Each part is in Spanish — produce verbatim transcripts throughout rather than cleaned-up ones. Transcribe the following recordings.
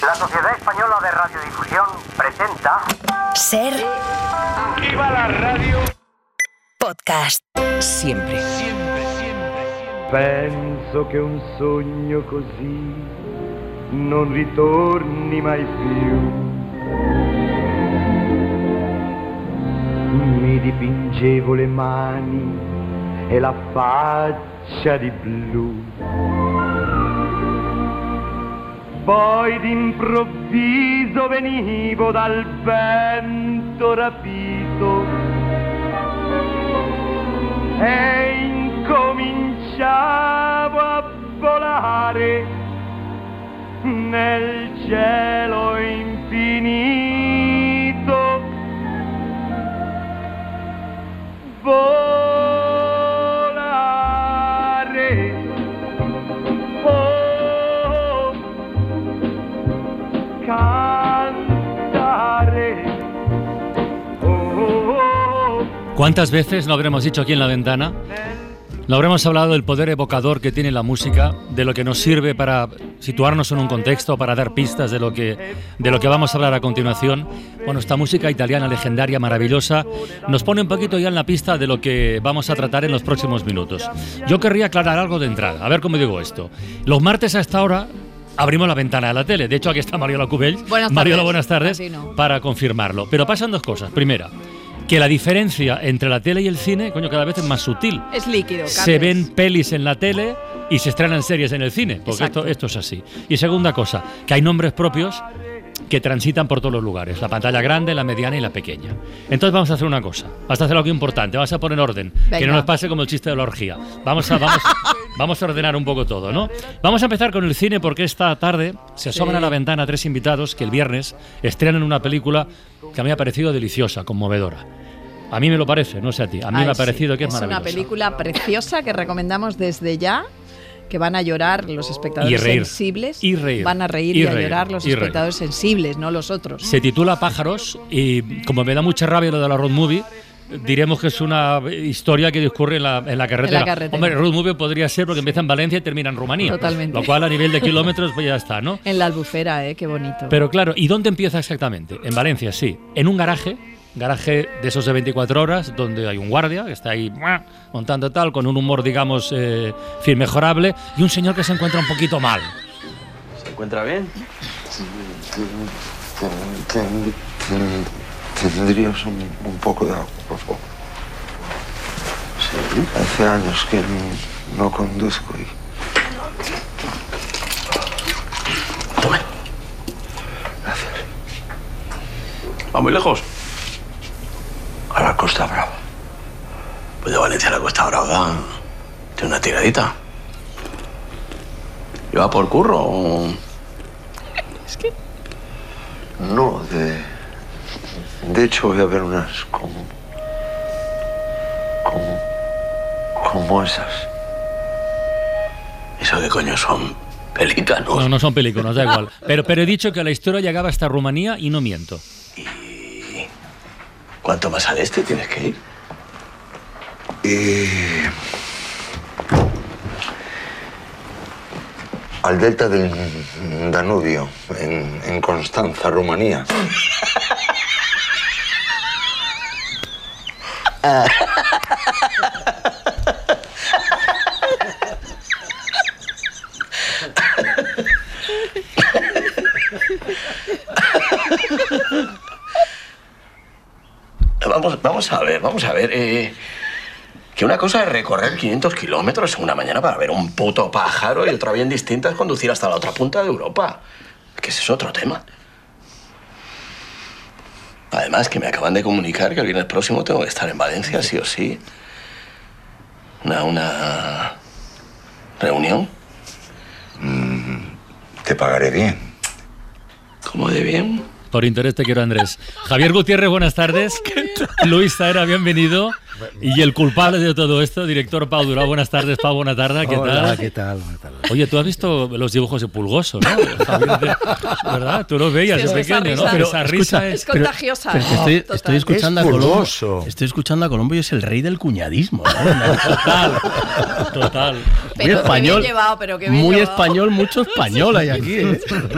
La Sociedad Española de Radiodifusión presenta... Ser... ¡Viva la radio! Podcast. Siempre. Siempre, siempre, siempre. Penso che un sogno così non ritorni mai più. Mi dipingevo le mani e la faccia di blu. Poi d'improvviso venivo dal vento rapito e incominciavo a volare nel cielo infinito. Volare, oh, cantare, oh, oh. ¿Cuántas veces lo habremos dicho aquí en La Ventana? Lo habremos hablado del poder evocador que tiene la música, de lo que nos sirve para situarnos en un contexto, para dar pistas de lo que, de lo que vamos a hablar a continuación. Bueno, esta música italiana legendaria, maravillosa, nos pone un poquito ya en la pista de lo que vamos a tratar en los próximos minutos. Yo querría aclarar algo de entrada, a ver cómo digo esto. Los martes a esta hora abrimos la ventana de la tele. De hecho, aquí está Mariola Cubells. Buenas tardes. Mariola, buenas tardes, no. para confirmarlo. Pero pasan dos cosas. Primera, que la diferencia entre la tele y el cine, coño, cada vez es más sutil. Es líquido. Se cambies. ven pelis en la tele y se estrenan series en el cine, porque esto, esto es así. Y segunda cosa, que hay nombres propios que transitan por todos los lugares, la pantalla grande, la mediana y la pequeña. Entonces vamos a hacer una cosa, vamos a hacer algo importante, vamos a poner orden, Venga. que no nos pase como el chiste de la orgía. Vamos a, vamos, vamos a ordenar un poco todo, ¿no? Vamos a empezar con el cine porque esta tarde se asoman Sí. a la ventana tres invitados que el viernes estrenan una película que a mí me ha parecido deliciosa, conmovedora. A mí me lo parece, no sé a ti, a mí Ay, me ha sí. parecido que es, Es maravillosa. una película preciosa que recomendamos desde ya, que van a llorar los espectadores Y reír. sensibles. Y reír. Van a reír Y y, a reír. llorar los Y reír. espectadores sensibles, no los otros. Se titula Pájaros y como me da mucha rabia lo de la road movie, diremos que es una historia que discurre en la, en la carretera. En la carretera. Hombre, road movie podría ser porque empieza en Valencia y termina en Rumanía. Totalmente. Lo cual a nivel de kilómetros pues ya está, ¿no? En la Albufera, ¿eh? Qué bonito. Pero claro, ¿y dónde empieza exactamente? En Valencia, sí. En un garaje, garaje de esos de veinticuatro horas, donde hay un guardia que está ahí ¡mua! Montando tal, con un humor, digamos, eh, fin, mejorable, y un señor que se encuentra un poquito mal. ¿Se encuentra bien? ¿Tendrías un, un poco de agua, por favor? Sí, hace años que no conduzco y... Tome. Gracias. ¿Va muy lejos? A la Costa Brava. Pues de Valencia a la Costa Brava tiene una tiradita. ¿Y va por curro o...? No, de... De hecho, voy a ver unas como... Como... Como esas. ¿Eso qué coño son? ¿Pelícanos? No, no son películas, da igual. Pero, pero he dicho que la historia llegaba hasta Rumanía y no miento. ¿Y cuánto más al este tienes que ir? Y... Al delta del Danubio, en, en Constanza, Rumanía. Vamos, vamos a ver, vamos a ver. Eh, que una cosa es recorrer quinientos kilómetros en una mañana para ver un puto pájaro y otra bien distinta es conducir hasta la otra punta de Europa. Que ese es otro tema. Además, que me acaban de comunicar que el viernes próximo tengo que estar en Valencia, sí o sí. Una, una reunión. Mm, te pagaré bien. ¿Cómo de bien? Por interés te quiero, Andrés. Javier Gutiérrez, buenas tardes. Luis Zaera, bienvenido. Y el culpable de todo esto, director Pau Durao. Buenas tardes, Pau, buena tarde. ¿Qué Hola, tal? ¿qué tal? Buenas tardes. Oye, tú has visto los dibujos de Pulgoso, ¿no? Javier, de- ¿verdad? Tú los veías Sí, de es que esa pequeño, ¿no? risa- Pero esa risa Es es... contagiosa. Pero que estoy, Total. estoy escuchando Es a Colombo. pulgoso. Estoy escuchando a Colombo y es el rey del cuñadismo, ¿no? Total, total. Pero muy qué español. bien llevado, pero qué bien Muy llevado. español, mucho español hay aquí, ¿eh?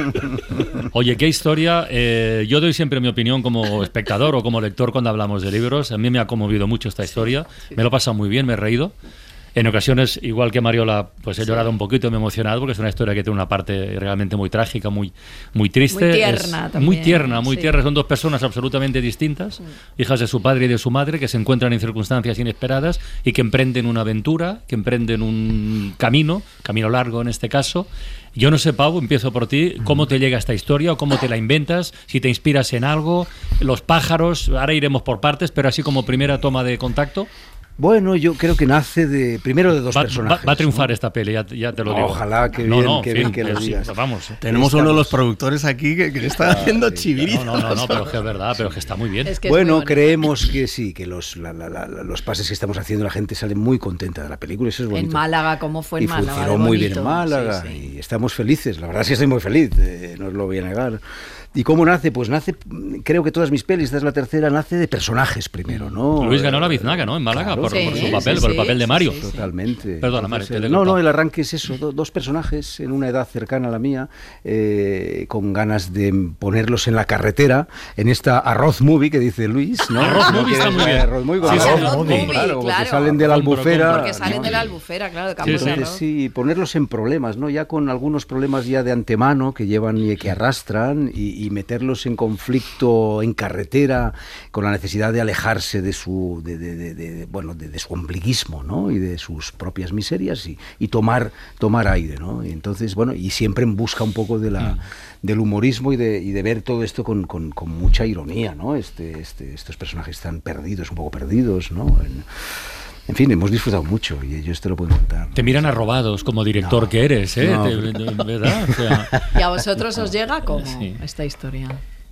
Oye, qué historia. Eh, yo doy siempre mi opinión como espectador o como lector cuando hablamos de libros. A mí me ha conmovido mucho esta historia. Me lo he pasado muy bien, me he reído. En ocasiones, igual que Mariola, pues he llorado un poquito, me he emocionado porque es una historia que tiene una parte realmente muy trágica, muy, muy triste. Muy tierna Es también, Muy tierna, muy sí. tierna. Son dos personas absolutamente distintas, hijas de su padre y de su madre, que se encuentran en circunstancias inesperadas y que emprenden una aventura, que emprenden un camino, camino largo en este caso. Yo no sé, Pau, empiezo por ti, ¿cómo te llega esta historia o cómo te la inventas? Si te inspiras en algo, los pájaros, ahora iremos por partes, pero así como primera toma de contacto. Bueno, yo creo que nace de primero de dos Va, personajes. va- va a triunfar ¿no? esta peli, ya, ya te lo digo. Ojalá, qué No, bien, no, qué en bien fin, que lo pero sí, digas. vamos. Tenemos uno de los productores aquí que, que le está haciendo chiviritas. No, no, no, no, pero que es verdad, pero que está muy bien. Es que es Bueno, muy bonito. creemos que sí, que los, la- la- la- los pases que estamos haciendo, la gente sale muy contenta de la película, eso es bonito. En Málaga, ¿cómo fue en y Málaga? funcionó de muy bonito. bien en Málaga Sí, sí. y estamos felices, la verdad es que estoy muy feliz, eh, no os lo voy a negar. ¿Y cómo nace? Pues nace, creo que todas mis pelis, esta es la tercera, nace de personajes primero, ¿no? Luis ganó la biznaga, ¿no? En Málaga, Claro, por, sí, por su sí, papel, sí, por el sí, papel de sí, Mario. sí, sí. Totalmente. Perdona, Mario, Entonces, te he no, cortado. no, el arranque es eso, do- dos personajes en una edad cercana a la mía, eh, con ganas de ponerlos en la carretera, en esta arroz movie que dice Luis, ¿no? Arroz ¿No movie está quieres muy bien. arroz movie con Sí, sí, arroz arroz movie, movie, claro, como que claro. salen de la Compro, albufera. compro. Porque salen ¿no? de la albufera, claro, de Campos de Entonces, Arroz. sí, ponerlos en problemas, ¿no? Ya con algunos problemas ya de antemano que llevan y que arrastran y, y meterlos en conflicto en carretera con la necesidad de alejarse de su, de, de- de- de- bueno, de, de su ombliguismo, ¿no? Y de sus propias miserias y, y tomar, tomar aire, ¿no? Y entonces, bueno, y siempre en busca un poco de la, del humorismo y de, y de ver todo esto con, con- con mucha ironía, ¿no? Este, este, estos personajes están perdidos, un poco perdidos, ¿no? En, en fin, hemos disfrutado mucho y yo esto lo puedo contar. Te miran arrobados como director que eres, ¿eh? no. Te- de- ¿Verdad? O sea, ¿Y a vosotros os llega cómo Sí. esta historia?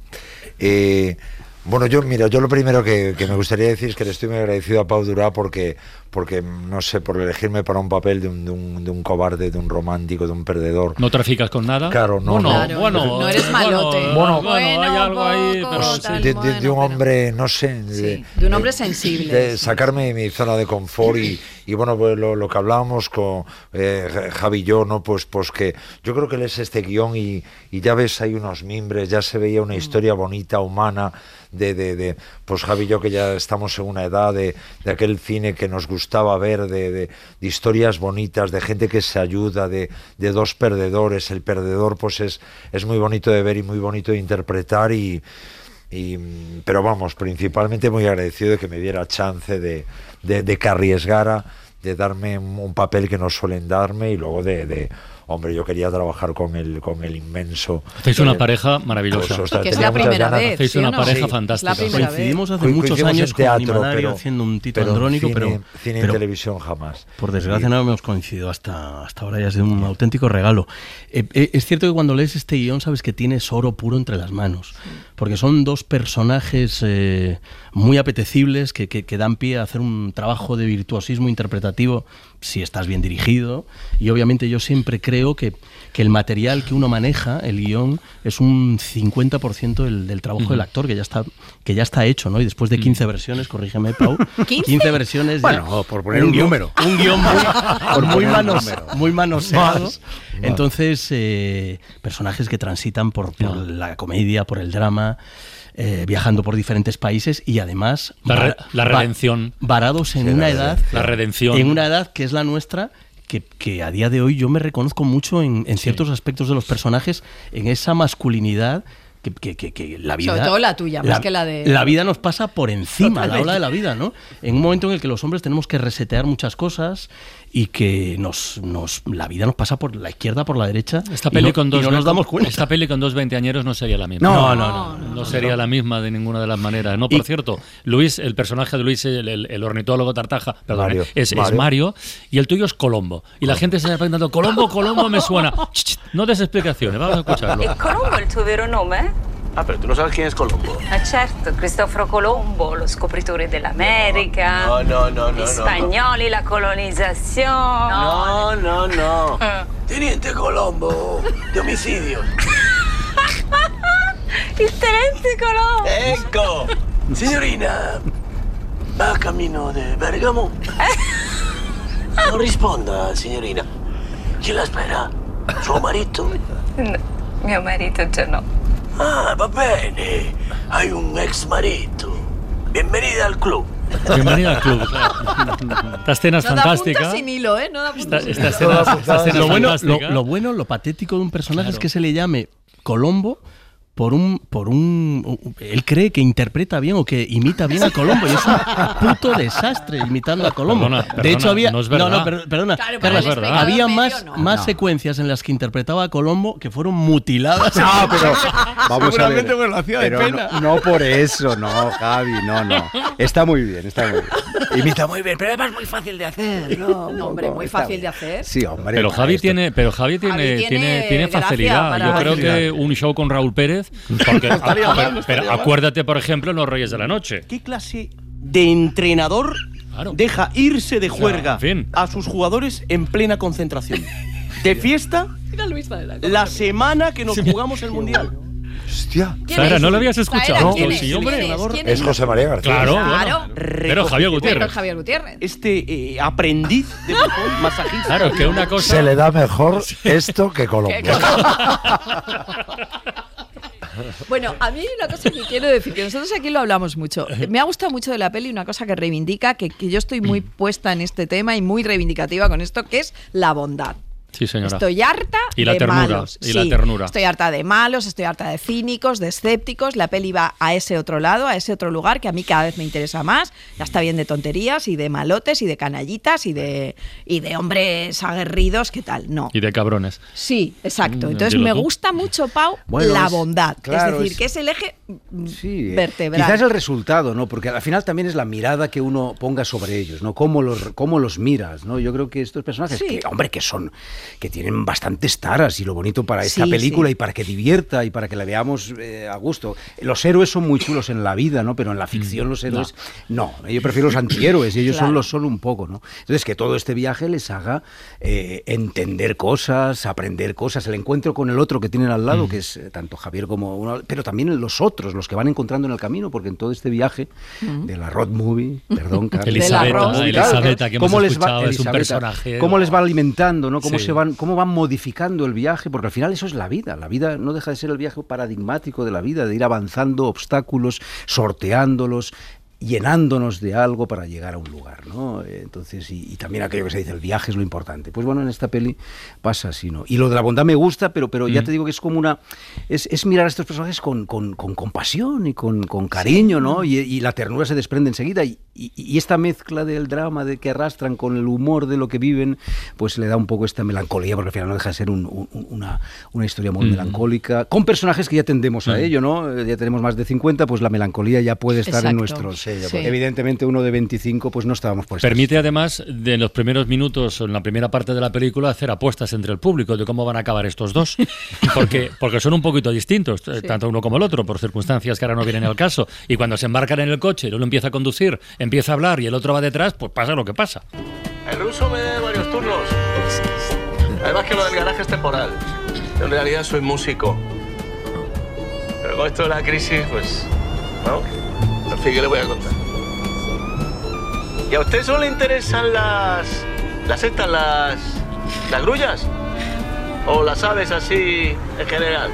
Eh, bueno, yo, mira, yo lo primero que, que me gustaría decir es que le estoy muy agradecido a Pau Durao porque, porque no sé, por elegirme para un papel de un, de un, de un cobarde, de un romántico, de un perdedor. ¿no traficas con nada? Claro, no, Bueno, no. Claro, bueno, no eres malote. Bueno, Bueno, bueno, hay algo ahí, poco, pero Pues, sí. tal, de, de- bueno, de un pero- hombre, no sé. Sí, de un hombre sensible. De sacarme de mi zona de confort y, y bueno, pues lo, lo que hablábamos con eh, Javi y yo, ¿no? Pues, pues que yo creo que lees este guión y, y ya ves, hay unos mimbres, ya se veía una historia bonita, humana, de, de, de pues Javi y yo que ya estamos en una edad de, de aquel cine que nos gustaba ver, de, de, de historias bonitas, de gente que se ayuda, de, de dos perdedores. El perdedor pues es, es muy bonito de ver y muy bonito de interpretar y... Y, pero vamos, principalmente muy agradecido de que me diera chance de, de, de que arriesgara, de darme un, un papel que no suelen darme y luego de, de hombre, yo quería trabajar con el, con el inmenso. Hacéis una eh, pareja maravillosa. pues, ostras, Que es tenía la muchas primera ganas. vez. Hacéis ¿sí una o no? pareja Sí, fantástica. Es la primera Coincidimos vez. hace muchos Coincidimos años en con teatro, Animanario pero- haciendo un Tito pero en Andrónico, cine- pero, cine y pero televisión jamás. por desgracia no hemos coincidido hasta, hasta ahora, ya es un auténtico regalo. Eh, eh, es cierto que cuando lees este guión sabes que tienes oro puro entre las manos, porque son dos personajes eh, muy apetecibles que, que, que dan pie a hacer un trabajo de virtuosismo interpretativo si estás bien dirigido, y obviamente yo siempre creo que, que el material que uno maneja, el guión, es un cincuenta por ciento del, del trabajo Ujú. del actor que ya está que ya está hecho, ¿no? Y después de quince versiones, corrígeme, Pau, ¿quince? quince versiones ya- Bueno, por poner un guión- número. un guión muy, Por muy, poner un manos- número. muy manoseado. Más, Entonces, eh, personajes que transitan por, por la comedia, por el drama, eh, viajando por diferentes países y además La re- va- la va- redención. varados en Sí, una la edad, redención. La redención. en una edad que es la nuestra. Que, que a día de hoy yo me reconozco mucho en, en ciertos aspectos de los personajes, en esa masculinidad que, que, que, que la vida... Sobre todo la tuya, más que la de- La vida nos pasa por encima, la Totalmente. ola de la vida, ¿no? En un momento en el que los hombres tenemos que resetear muchas cosas y que nos, nos la vida nos pasa por la izquierda, por la derecha, Esta y peli no, con y dos no nos damos cuenta. Esta peli con dos veinteañeros no sería la misma. No, no, no, No sería la misma de ninguna de las maneras. No, por Y- cierto, Luis, el personaje de Luis, el, el- el ornitólogo Tartaja, perdón, Mario, eh, es, es Mario. Mario, y el tuyo es Colombo. Y la gente se está preguntando, Colombo, Colombo me suena. Ch, ch, no des explicaciones, vamos a escucharlo. È Colombo il tuo vero nome? Ah, pero tú no sabes quién es Colombo. Ma certo, Cristoforo Colombo, lo scopritore dell'America. No, no, no, no. Gli spagnoli, no. la colonizzazione. No, no, no. Teniente Colombo, de homicidios. Il tenente Colombo. Ecco. Signorina, va a camino de Bergamo. Non risponda, signorina. Chi la spera? Suo marito? No, mio marito già no. Ah, va bene. Hay un ex marito. Bienvenida al club. Bienvenida al club. Claro. Esta escena es no fantástica. Da punta sin hilo, ¿eh? No da punta Esta, sin esta hilo. escena, esta escena lo, es bueno, lo, fantástica. lo bueno, lo patético de un personaje Claro. es que se le llame Colombo por un, por un... Él cree que interpreta bien o que imita bien a Colombo y es un puto desastre imitando a Colombo. Perdona, de perdona, hecho, había... no es verdad. no, per- perdona. Claro, Carlos, para el espectador había medio, más, no. más No. secuencias en las que interpretaba a Colombo que fueron mutiladas. No, pero vamos a Seguramente ver. me lo hacía de Pero pena. No, no por eso, no, Javi, no, no. Está muy bien, está muy bien. Imita muy bien, pero además es muy fácil de hacer. No, No, hombre, muy está fácil bien. de hacer. Sí, hombre. Pero para Javi esto- tiene, pero Javi tiene, Javi tiene, tiene tiene, gracia facilidad. para- Yo creo que Facilidad. un show con Raúl Pérez, porque, estaría a- mal, pero no estaría mal. acuérdate, por ejemplo, en Los Reyes de la Noche. ¿Qué clase de entrenador Claro. deja irse de juerga en fin. a sus jugadores en plena concentración? De fiesta Mira Luis Varela, ¿cómo la lo- semana que nos jugamos el Mundial. Hostia. ¿Quién Sara, es? ¿no lo habías escuchado? ¿Quién es? Sí, ¿Quién hombre. es? ¿Quién Es José María García. Claro, Claro. bueno. Pero Javier Bueno, Gutiérrez. Javier Gutiérrez. Este eh, aprendiz de fútbol, masajista. Claro, que una cosa. Se le da mejor esto que Colombo. Qué Bueno, a mí hay una cosa que quiero decir, que nosotros aquí lo hablamos mucho. Me ha gustado mucho de la peli una cosa que reivindica, que, que yo estoy muy puesta en este tema y muy reivindicativa con esto, que es la bondad. Sí, señora. Estoy harta Y la de ternura, malos. y la Sí, ternura. Estoy harta de malos, estoy harta de cínicos, de escépticos. La peli va a ese otro lado, a ese otro lugar que a mí cada vez me interesa más. Ya está bien de tonterías y de malotes y de canallitas y de, y de hombres aguerridos, ¿qué tal? No. Y de cabrones. Sí, exacto. Mm, Entonces dilo me tú. gusta mucho, Pau, Bueno, la es- bondad. claro, es decir, es- que es el eje mm, Sí, eh, vertebral. quizás el resultado, ¿no? Porque al final también es la mirada que uno ponga sobre ellos, ¿no? Cómo los, cómo los miras, ¿no? Yo creo que estos personajes, Sí. que, hombre, que son, que tienen bastantes taras y lo bonito para esta Sí, película sí. y para que divierta y para que la veamos eh, a gusto. Los héroes son muy chulos en la vida, ¿no? Pero en la ficción los héroes, no. Yo prefiero los antihéroes y ellos Claro. son los son un poco, ¿no? Entonces que todo este viaje les haga eh, entender cosas, aprender cosas, el encuentro con el otro que tienen al lado, que es eh, tanto Javier como uno, pero también los otros, los que van encontrando en el camino, porque en todo este viaje de la road movie, perdón, Carlos, Elisabetta, Rose. ¿no? Claro, Elisabetta, que hemos cómo les escuchado, va, es un Elisabetta, personaje. cómo les va alimentando, ¿no? Cómo Sí. se van, cómo van modificando el viaje, porque al final eso es la vida. La vida no deja de ser el viaje paradigmático de la vida, de ir avanzando obstáculos, sorteándolos, llenándonos de algo para llegar a un lugar, ¿no? Entonces, y, y también aquello que se dice, el viaje es lo importante. Pues bueno, en esta peli pasa así, ¿no? Y lo de la bondad me gusta, pero, pero ya Mm. te digo que es como una... Es, es mirar a estos personajes con, con, con compasión y con, con cariño, ¿no? Y, y la ternura se desprende enseguida. Y, y, y esta mezcla del drama de que arrastran con el humor de lo que viven, pues le da un poco esta melancolía, porque al final no deja de ser un- un- una, una historia muy Mm. melancólica, con personajes que ya tendemos a Mm. ello, ¿no? Eh, Ya tenemos más de cincuenta, pues la melancolía ya puede estar en Exacto. nuestros... Sí. Evidentemente uno de veinticinco, pues no estábamos por estas Permite además, de en los primeros minutos o en la primera parte de la película, hacer apuestas entre el público de cómo van a acabar estos dos. Porque, porque son un poquito distintos, eh, tanto uno como el otro, por circunstancias que ahora no vienen al caso. Y cuando se embarcan en el coche y uno empieza a conducir, empieza a hablar y el otro va detrás, pues pasa lo que pasa. El ruso me da varios turnos. Además que lo del garaje es temporal. Yo en realidad soy músico. Pero con esto de la crisis, pues... ¿no? En fin, ¿qué le voy a contar? ¿Y a usted solo le interesan las... las estas, las... las grullas? ¿O las aves así en general?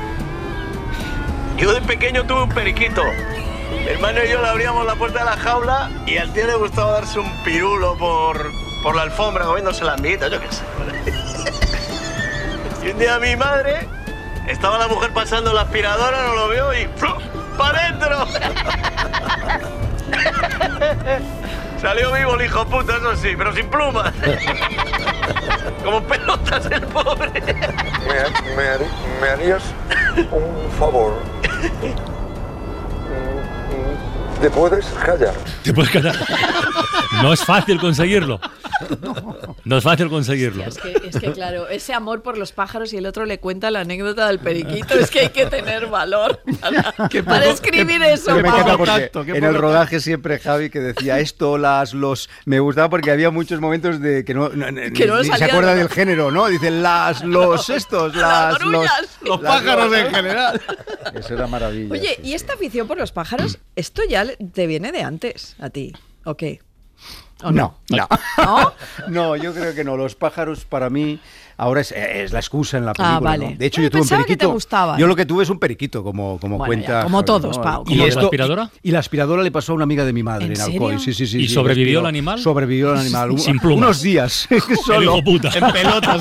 Yo de pequeño tuve un periquito. Mi hermano y yo le abríamos la puerta de la jaula y al tío le gustaba darse un pirulo por, por la alfombra comiéndose la amiguita, yo qué sé. Y un día mi madre, estaba la mujer pasando la aspiradora, no lo vio y ¡plum! ¡Para adentro! Salió vivo el hijo puta, eso sí, pero sin plumas. Como pelotas el pobre. ¿Me, me har- me harías un favor? ¿Te puedes callar? Te puedes callar. No es fácil conseguirlo. No es fácil conseguirlo. Es que, es que, claro, ese amor por los pájaros y el otro le cuenta la anécdota del periquito. Es que hay que tener valor para, para escribir eso. Me Pau. encanta porque en el rodaje siempre Javi que decía esto, las, los... Me gustaba porque había muchos momentos de que no, no, que no ni se acuerda de del género, ¿no? Dicen las, los, estos, las, los... Los pájaros en general. Eso era maravilla. Oye, sí, ¿y sí. esta afición por los pájaros, esto ya te viene de antes a ti? ¿O qué? ¿O no? no? No. ¿No? No, yo creo que no. Los pájaros para mí ahora es, es la excusa en la película. Ah, vale. ¿no? De hecho, Bueno, yo tuve un pensaba que periquito. te gustaban. Yo lo que tuve es un periquito, como, como Bueno, cuenta. ya, como Javi, todos, ¿no? Pau. ¿Y la aspiradora? Y la aspiradora le pasó a una amiga de mi madre ¿En en, serio? Alcoy. Sí, sí, sí. ¿Y sí, sobrevivió respiró. el animal? Sobrevivió el animal. Un- Sin plumas. Unos días. El Solo. hijo puta. En pelotas.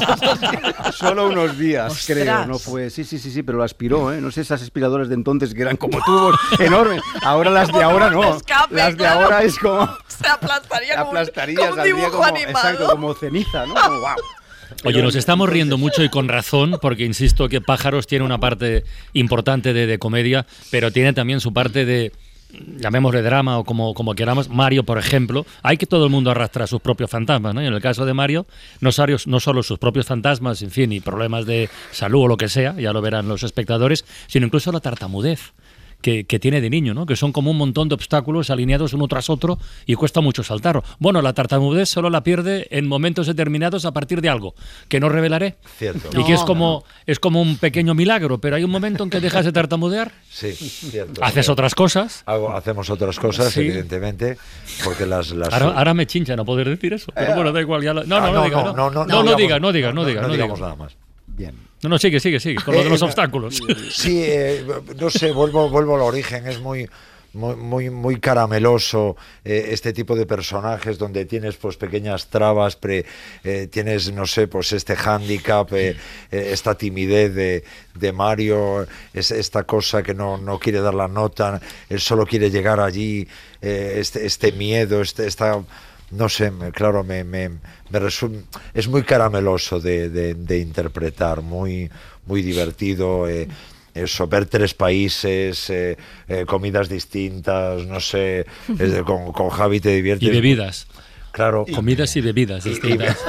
Solo unos días, Ostras. creo. No fue. Sí, sí, sí, sí, pero lo aspiró, ¿eh? No sé, esas aspiradoras de entonces que eran como tubos enormes. Ahora las de Como ahora un no. escape, Las de claro. ahora es como. Se aplastaría como, un- Aplastaría, como un saldría dibujo como, animado. exacto, como ceniza, ¿no? Como, wow. Oye, nos estamos riendo mucho y con razón, porque insisto que Pájaros tiene una parte importante de, de comedia, pero tiene también su parte de, llamémosle drama o como, como queramos. Mario, por ejemplo, hay que todo el mundo arrastra sus propios fantasmas, ¿no? Y en el caso de Mario, no, solo- no solo sus propios fantasmas, en fin, y problemas de salud o lo que sea, ya lo verán los espectadores, sino incluso la tartamudez. Que, que tiene de niño, ¿no? Que son como un montón de obstáculos alineados uno tras otro y cuesta mucho saltarlo. Bueno, la tartamudez solo la pierde en momentos determinados a partir de algo que no revelaré. Cierto. Y que es No, como, es como un pequeño milagro, pero hay un momento en que dejas de tartamudear, Sí, cierto. haces otras cosas. Hago- hacemos otras cosas, Sí. evidentemente, porque las... las Ahora, ahora me chincha no poder decir eso, pero bueno, da igual. Ya lo- no, no, Ah, no, digas, no, no, no, no, digamos- digas, no digas, no digas, no no digamos digas. nada más. Bien. No, no, sigue, sigue, sigue, con lo de los Eh, obstáculos. Sí, eh, no sé, vuelvo, vuelvo al origen, es muy... Muy, muy, muy carameloso eh, este tipo de personajes donde tienes pues pequeñas trabas, pre, eh, tienes, no sé, pues este hándicap, eh, eh, esta timidez de, de Mario, es, esta cosa que no, no quiere dar la nota, él solo quiere llegar allí, eh, este, este miedo, este, esta... No sé, me- claro, me, me, me resu- es muy carameloso de, de, de interpretar, muy, muy divertido. Eh, eso, ver tres países, eh, eh, comidas distintas, no sé, es de- con, con Javi te diviertes. Y bebidas. Claro. Comidas y bebidas distintas.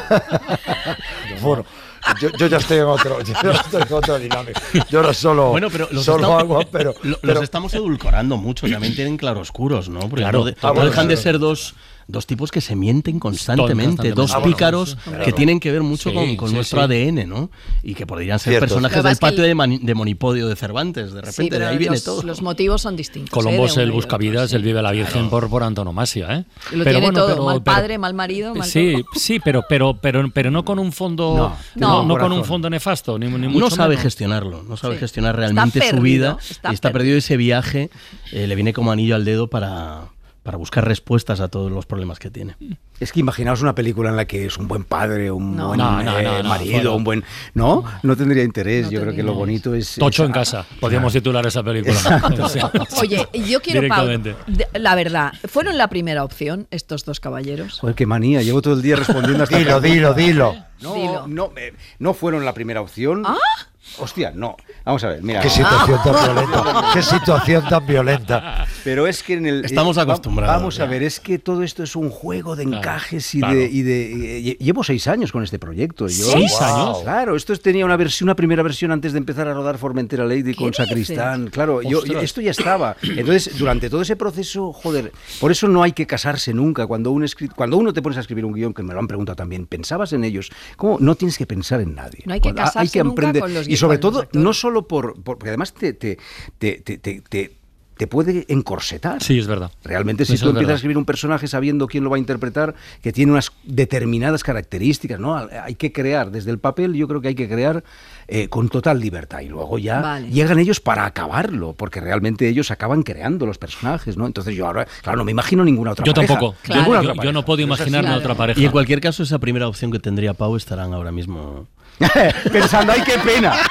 Bueno, yo, yo ya estoy en otro, yo ya estoy en otra dinámica. Yo ahora solo, Bueno, pero los, solo estamos, hago, pero, lo- pero- los estamos edulcorando mucho. También tienen claroscuros, ¿no? Porque Claro. no, de- Ah, no bueno, dejan de claro. ser dos, dos tipos que se mienten constantemente. Constantemente. Dos Ah, bueno, pícaros sí, sí. que Claro. tienen que ver mucho Sí, con, con sí, nuestro sí. A D N, ¿no? Y que podrían ser Cierto. personajes Lo que del pasa es que patio el- de, mani- de Monipodio de Cervantes. De repente, Sí, pero de ahí viene los, todo. los motivos son distintos. Colombo ¿eh? es de el uno y otro, buscavidas, sí. el vive la Virgen por, por antonomasia, ¿eh? Lo Pero tiene bueno, todo, pero- mal pero- padre, mal marido, mal Sí, todo. sí, pero, pero, pero, pero no con un fondo, No, no, no, no con corazón. un fondo nefasto, ni, ni no mucho sabe menos. gestionarlo, no sabe Sí. gestionar Está realmente su perdido, vida está y está perdido. perdido ese viaje, eh, le viene como anillo al dedo para, para buscar respuestas a todos los problemas que tiene. Es que imaginaos una película en la que es un buen padre, un No. buen No, no, eh, no, no, marido, fuera. un buen... ¿No? No tendría interés. No Yo creo que lo tendría. bonito es... Tocho es- en casa, podríamos titular esa película. Sí. Oye, yo quiero, Pau, Directamente. de- la verdad, ¿fueron la primera opción estos dos caballeros? Joder, qué manía. Llevo todo el día respondiendo hasta... Dilo, dilo, dilo. No, Dilo. no, eh, no fueron la primera opción. ¿Ah? Hostia, no. Vamos a ver, mira. Qué situación tan violenta. Qué situación tan violenta. Pero es que en el... Estamos eh, va- acostumbrados, Vamos a ya. ver, es que todo esto es un juego de Claro, encajes y claro. de... Y de eh, llevo seis años con este proyecto. Yo, ¿Seis Wow. años? Claro, esto es- tenía una versión, una primera versión antes de empezar a rodar Formentera Lady con dices? Sacristán. Claro, yo, Ostras. esto ya estaba. Entonces, durante todo ese proceso, joder, por eso no hay que casarse nunca. Cuando, un escri- cuando uno te pones a escribir un guión, que me lo han preguntado también, ¿pensabas en ellos? ¿Cómo? No tienes que pensar en nadie. No hay que Cuando- casarse nunca emprender. con los Y sobre guiones, con todo, los actores. no solo por, por- porque además te, te, te, te, te- te- te puede encorsetar. Sí, es verdad. Realmente, si Eso tú es empiezas verdad. a escribir un personaje sabiendo quién lo va a interpretar, que tiene unas determinadas características, ¿no? Hay que crear, desde el papel, yo creo que hay que crear eh, con total libertad. Y luego ya Vale. llegan ellos para acabarlo, porque realmente ellos acaban creando los personajes, ¿no? Entonces yo ahora, claro, no me imagino ninguna otra Yo pareja. tampoco. Claro. Ninguna Yo, otra yo no pareja. puedo Pero es así. imaginarme Claro. otra pareja. Y en cualquier caso, esa primera opción que tendría Pau estarán ahora mismo... Pensando, ¡ay, qué pena!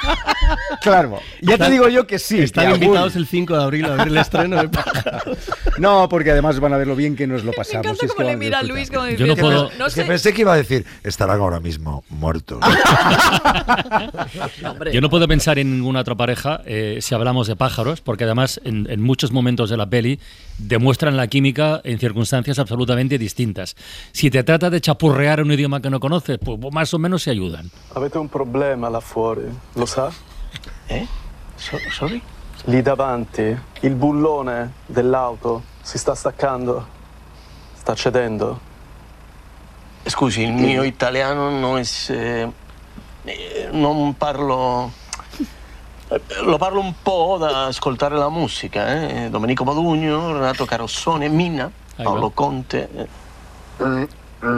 Claro, ya te digo yo que sí. Están que invitados aún. el cinco de abril a ver el estreno de Pájaros. No, porque además van a ver lo bien que nos lo pasamos. Me encanta es que cómo le vamos a mira a disfrutar. Luis como Yo no diciendo, puedo- no Es que sé. pensé que iba a decir, estarán ahora mismo muertos. Hombre. Yo no puedo pensar en ninguna otra pareja eh, si hablamos de Pájaros, porque además en, en muchos momentos de la peli demuestran la química en circunstancias absolutamente distintas. Si te trata de chapurrear un idioma que no conoces, pues más o menos se ayudan. Avete un problema là fuori, lo sa? Eh? So- sorry? Lì davanti, il bullone dell'auto si sta staccando, sta cedendo. Scusi, il mio italiano non è... eh, eh, non parlo... eh, Lo parlo un po' da ascoltare la musica, eh? Domenico Modugno, Renato Carossone, Mina, Paolo Conte. eh.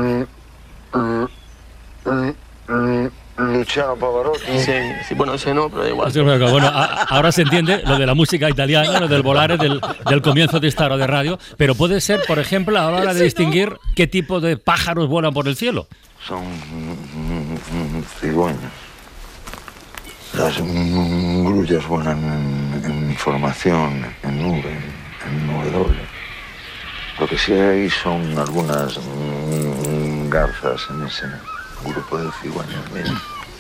Luciano Pavarotti. Sí, sí, bueno, ese no, pero da igual. Eso es verdad. Bueno, a- ahora se entiende lo de la música italiana, lo del volare del, del comienzo de esta hora de radio, pero puede ser, por ejemplo, a la hora de distinguir qué tipo de pájaros vuelan por el cielo. Son mm, mm, cigüeñas. Las mm, grullas vuelan en, en formación, en nube, en nube doble. Lo que sí hay son algunas mm, garzas en ese grupo de cigüeñas. Mira.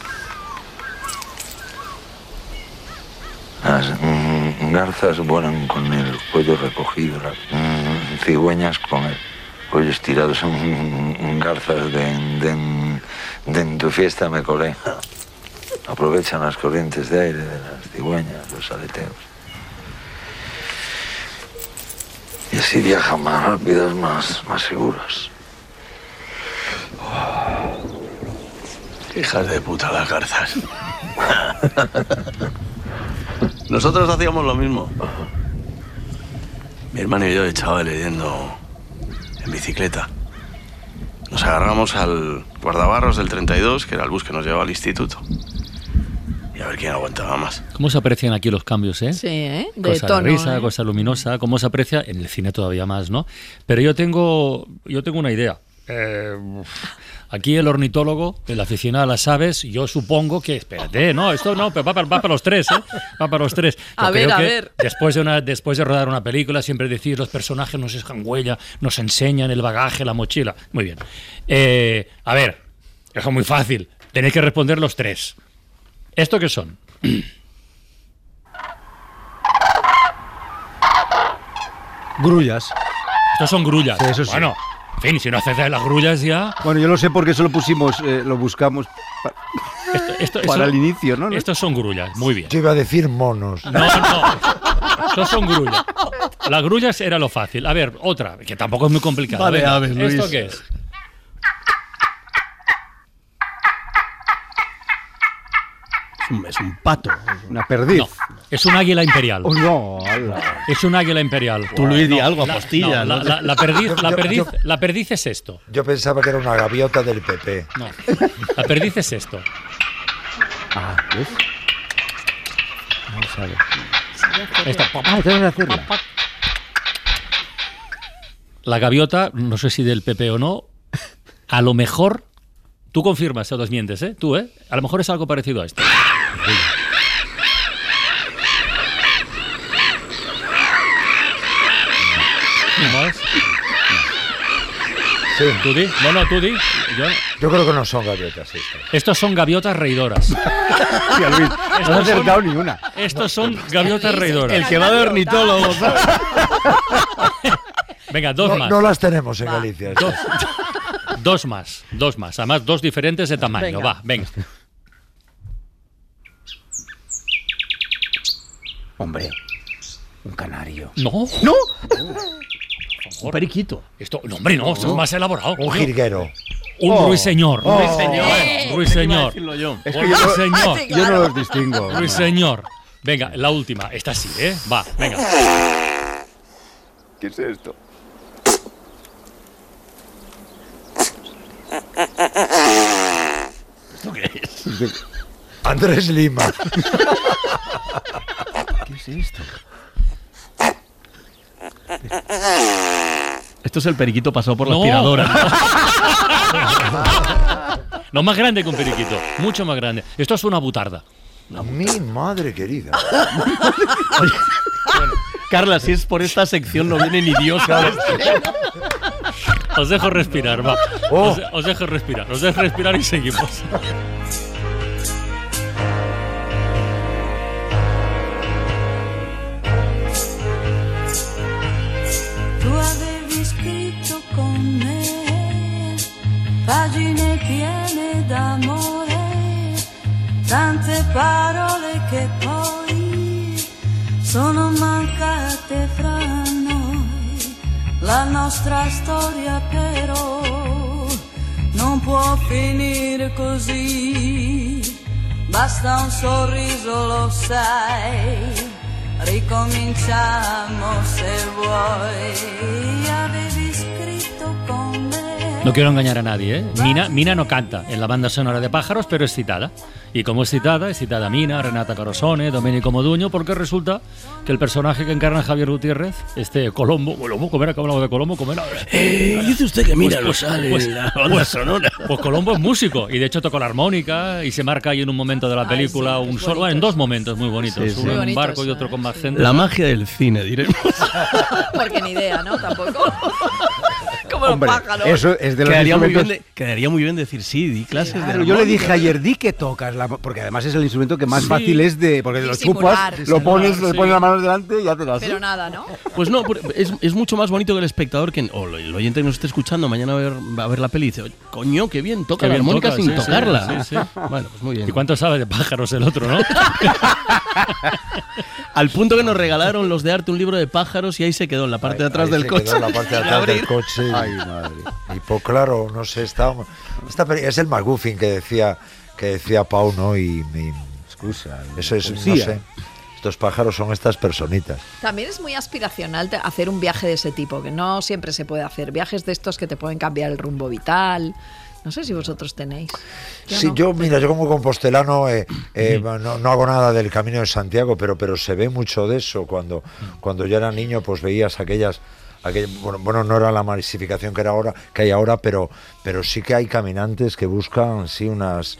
Las mm, garzas vuelan con el cuello recogido, las mm, cigüeñas con el cuello estirado. Son mm, garzas de, de, de en tu fiesta me colé. Aprovechan las corrientes de aire de las cigüeñas, los aleteos. Y así viajan más rápidas, más, más seguras. Hijas de puta las garzas. Nosotros hacíamos lo mismo. Mi hermano y yo de chavales yendo en bicicleta. Nos agarramos al guardabarros del treinta y dos, que era el bus que nos llevaba al instituto. Y a ver quién aguantaba más. ¿Cómo se aprecian aquí los cambios, eh? Sí, ¿eh? De Cosa tono, de risa, ¿eh? cosa luminosa, cómo se aprecia en el cine todavía más, ¿no? Pero yo tengo, yo tengo una idea. Eh, aquí el ornitólogo, el aficionado a las aves, yo supongo que, espérate, no, esto no, pero va para, va para los tres, ¿eh? Va para los tres. Yo A ver, creo a que ver. Después de, una, después de rodar una película, siempre decís, los personajes nos dejan huella, nos enseñan el bagaje, la mochila. Muy bien. Eh, a ver, eso es muy fácil. Tenéis que responder los tres. ¿Esto qué son? Grullas. Estos son grullas. Sí, eso sí. Bueno, en fin, si no haces de las grullas ya... Bueno, yo lo sé porque eso lo pusimos, eh, lo buscamos pa- Esto- esto- para eso- el inicio, ¿no? Estos son grullas, muy bien. Yo iba a decir monos. No, no. Estos son grullas. Las grullas era lo fácil. A ver, otra, que tampoco es muy complicada. Vale, Venga, aves, Luis. ¿esto qué es? Es un, es un pato. Una perdiz. No, es un águila imperial. Oh, no, ala. Es un águila imperial. Tú, Luis, di No, algo, la- apostilla, no, ¿no? la, la- la perdiz, la, Yo- yo- perdiz, yo- la perdiz es esto. Yo pensaba que era una gaviota del P P. No, la perdiz es esto. Ah, ¿ves? Vamos a ver. Esta. Ah, tengo que hacerla. La gaviota, no sé si del P P o no, a lo mejor, tú confirmas o desmientes, ¿eh? Tú, ¿eh? A lo mejor es algo parecido a esto. ¿Más? Sí. ¿Tú di? No, no, tú di. Yo- Yo creo que no son gaviotas estas. Estos son gaviotas reidoras. Hostia, Luis, no has Estos son- acertado ni una. Estos son gaviotas reidoras. El que va de ornitólogo, ¿sabes? Venga, dos No, más. no las tenemos en Galicia. Dos, dos más, dos más. Además, dos diferentes de tamaño. Venga. Va, venga. Hombre, un canario. No. ¡No! Un periquito. Esto, no, hombre, no, esto es más elaborado. Un jilguero. Un Oh. ruiseñor. Oh. Ruiseñor. Eh. Ruiseñor. Decirlo yo. Es que Un yo no, ruiseñor. Sí, yo no claro. los distingo. Ruiseñor. Venga, la última. Esta sí, ¿eh? Va, venga. ¿Qué es esto? ¿Esto qué es? Andrés Lima. ¿Qué es esto? Esto es el periquito pasado por la No. aspiradora. No, más grande que un periquito. Mucho más grande. Esto es una butarda. Mi madre querida. Oye, bueno, Carla, si es por esta sección no viene ni Dios. ¿Sabes? Os dejo respirar, va. Oh. Os, os dejo respirar, os dejo respirar y seguimos. Tu avevi scritto con me pagine piene d'amore, tante parole che poi sono mancate fra noi. La nostra storia però non può finire così, basta un sorriso, lo sai. Ricominciamo se vuoi. Avevi scritto con me. No quiero engañar a nadie, ¿eh? Mina, Mina no canta en la banda sonora de Pájaros, pero es citada. Y como es citada, es citada Mina, Renata Carosone, Domenico Moduño, porque resulta que el personaje que encarna Javier Gutiérrez, este Colombo, Colombo, ¿cómo era que hablamos de Colombo? ¿Cómo era? Eh, dice usted que Mina Pues- no pues- sale pues- en la banda pues- sonora. Pues Colombo es músico y de hecho tocó la armónica y se marca ahí en un momento de la película Ay, sí, un es solo, bonito en dos momentos muy bonitos, Sí, sí. uno Muy en un bonitos, barco y otro eh, con más sí. gente. La magia del cine, diremos. Porque ni idea, ¿no? Tampoco. Como los Hombre, pájaros. eso es de los Quedaría muy, bien instrumentos. de, quedaría muy bien decir sí, di clases de Claro, yo le dije armónica. ayer, di que tocas, la, porque además es el instrumento que más Sí. fácil es de. Porque lo Disimular. chupas, lo pones, le Sí. pones la mano delante y ya te lo haces. Pero nada, ¿no? Pues no, es, es mucho más bonito que el espectador que, o el oyente que nos esté escuchando mañana va a ver, va a ver la peli y dice, "Oye, coño, qué bien toca Qué la bien armónica toca, sin sí, sí, tocarla. sí, sí. Bueno, pues muy bien. ¿Y cuánto sabe de pájaros el otro, no? Al punto que nos regalaron los de arte un libro de pájaros y ahí se quedó en la parte de atrás Ahí del se coche. quedó en la parte de Al atrás del abrir. coche. Ay, madre. Y pues claro, no sé, está, esta peli- es el McGuffin que decía que decía Pau, ¿no? Y, y Excusa. eso es, no poesía. sé. Estos pájaros son estas personitas. También es muy aspiracional te- hacer un viaje de ese tipo, que no siempre se puede hacer. Viajes de estos que te pueden cambiar el rumbo vital. No sé si vosotros tenéis. Yo Sí, no. yo, mira, yo como compostelano eh, eh, no, no hago nada del Camino de Santiago, pero, pero se ve mucho de eso. Cuando, cuando yo era niño, pues veías aquellas... aquell- bueno, bueno, no era la masificación que, era ahora, que hay ahora, pero, pero sí que hay caminantes que buscan, sí, unas...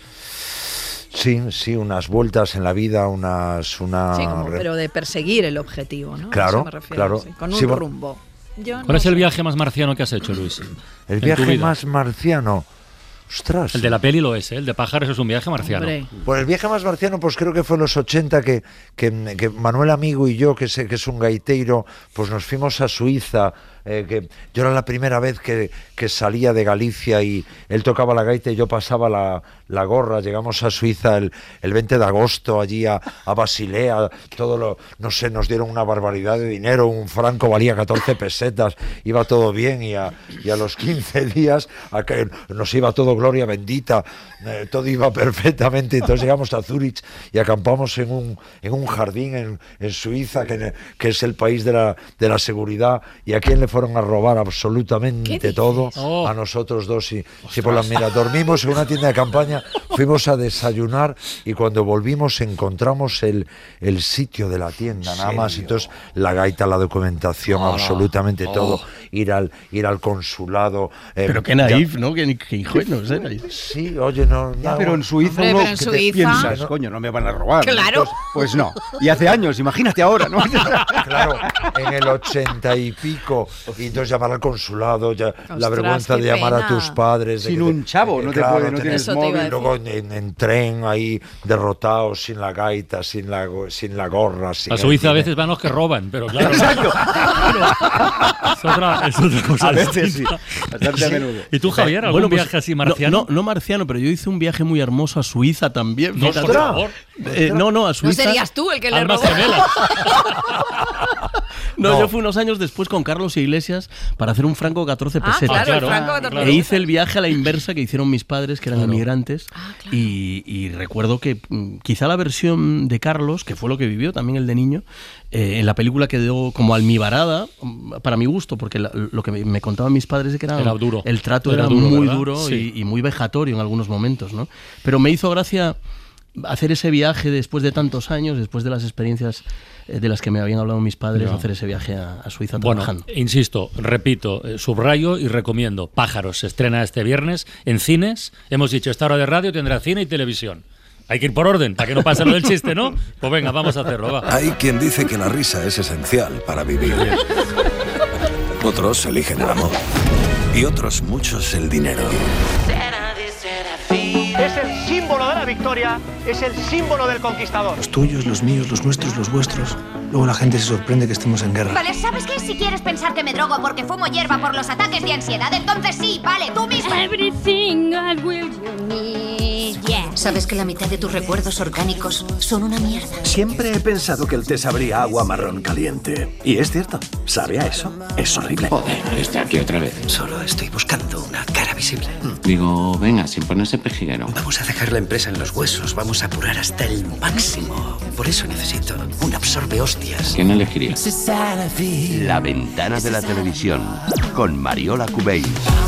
Sí, sí, unas vueltas en la vida, unas... Una Sí, como- re- pero de perseguir el objetivo, ¿no? A Claro, eso me refiero, claro. sí, con un Sí, bueno. rumbo. Yo ¿Cuál no es el sé. viaje más marciano que has hecho, Luis? El en tu viaje vida? más marciano. Ostras. El de la peli lo es, ¿eh? El de pájaros es un viaje marciano. Hombre. Pues el viaje más marciano, pues creo que fue en los ochenta que, que, que Manuel Amigo y yo, que, sé, que es un gaiteiro, pues nos fuimos a Suiza. Eh, que yo era la primera vez que, que salía de Galicia y él tocaba la gaita y yo pasaba la, la gorra. Llegamos a Suiza el, el veinte de agosto, allí a, a Basilea, todo lo, no sé, nos dieron una barbaridad de dinero, un franco valía catorce pesetas, iba todo bien y a, y a los quince días a que nos iba todo gloria bendita, eh, todo iba perfectamente. Entonces llegamos a Zúrich y acampamos en un, en un jardín en, en Suiza, que, que es el país de la, de la seguridad, y a quién le fueron a robar absolutamente todo, Oh. a nosotros dos. Y, sí, por la, mira, dormimos en una tienda de campaña, fuimos a desayunar y cuando volvimos encontramos el, el sitio de la tienda, nada más. Entonces la gaita, la documentación, Oh, absolutamente oh. todo, ir al, ir al consulado. eh, Pero qué ya- naif, ¿no? Qué, qué ingenuos erais. Sí, oye, no, Ya, no, pero en Suiza Hombre, uno pero en que te Suiza- piensas, ¿no? coño, no me van a robar. Claro. Pues, pues no. Y hace años, imagínate ahora, ¿no? Claro, en el ochenta y pico, y entonces llamar al consulado, ya, la Ostras, vergüenza qué de llamar a pena. tus padres. de Sin que te- un chavo, no te claro, puede, no tener- tienes Eso te iba a móvil. decir. Luego en, en tren ahí derrotados, sin la gaita, sin la, go- sin la gorra. Sin A el Suiza a dinero. veces van los que roban, pero claro. Es otra, es otra cosa. A veces sí, distinta. bastante a menudo. ¿Y tú, Javier, algún Bueno, pues, viaje así no- marciano? No, no marciano, pero yo hice un viaje muy hermoso a Suiza también. No, fíjate. por favor. Eh, no, no, a No Suiza. serías tú el que le Almas robó. gemelas. No, No. yo fui unos años después con Carlos Iglesias para hacer un franco catorce Ah, pesetas. claro, el claro, franco claro. catorce E hice el viaje a la inversa que hicieron mis padres, que eran Claro. inmigrantes. Ah, claro. y, y recuerdo que mm, quizá la versión de Carlos, que fue lo que vivió también el de niño, eh, en la película quedó como almibarada, mm, para mi gusto, porque la- lo que me, me contaban mis padres es que era, Era duro. el trato Era era, duro, muy ¿verdad? duro Sí. y, y muy vejatorio en algunos momentos, ¿no? Pero me hizo gracia hacer ese viaje después de tantos años, después de las experiencias eh, de las que me habían hablado mis padres, Ya. hacer ese viaje a, a Suiza Bueno, trabajando. insisto, repito, eh, subrayo y recomiendo. Pájaros se estrena este viernes en cines. Hemos dicho, esta hora de radio tendrá cine y televisión. Hay que ir por orden, para que no pase lo del chiste, ¿no? Pues venga, vamos a hacerlo, va. Hay quien dice que la risa es esencial para vivir. Otros eligen el amor. Y otros muchos el dinero. Es el símbolo de la victoria, es el símbolo del conquistador. Los tuyos, los míos, los nuestros, los vuestros. Luego la gente se sorprende que estemos en guerra. Vale, ¿sabes qué? Si quieres pensar que me drogo porque fumo hierba por los ataques de ansiedad, entonces sí, vale, tú misma. Everything I will you need, yeah. ¿Sabes que la mitad de tus recuerdos orgánicos son una mierda? Siempre he pensado que el té sabría agua marrón caliente. Y es cierto, sabe a eso. Es horrible. Joder, está aquí otra vez. Solo estoy buscando una cara visible. Digo, venga, sin ponerse pejiguero. Vamos a dejar la empresa en los huesos. Vamos a apurar hasta el máximo. Por eso necesito un absorbe hostias. ¿Quién elegiría? La ventana de la televisión con Mariola Cubey.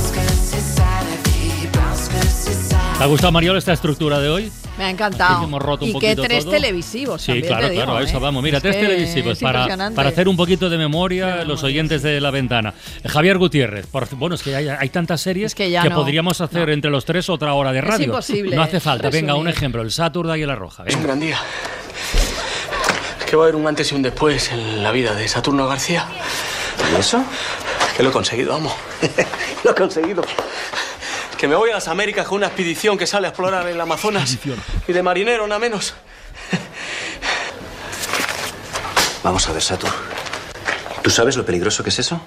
¿Te ha gustado, Mariola, esta estructura de hoy? Me ha encantado. Hemos roto un y qué poquito tres todo. televisivos. Sí, también claro, te digo, claro, a eso ¿eh? vamos. Mira, Es tres que televisivos es para, impresionante. para hacer un poquito de memoria los oyentes de La Ventana. Javier Gutiérrez, por, bueno, es que hay, hay tantas series que que, ya no- podríamos hacer entre los tres otra hora de Es radio. imposible No hace falta. Venga, un resumir. ejemplo, el Saturday y la Roja. Es un Venga. gran día. Que va a haber un antes y un después en la vida de Saturno García. ¿Y eso? Que lo he conseguido, amo. Lo he conseguido. Que me voy a las Américas con una expedición que sale a explorar el Amazonas. Y de marinero, nada menos. Vamos a ver, Satur. ¿Tú sabes lo peligroso que es eso?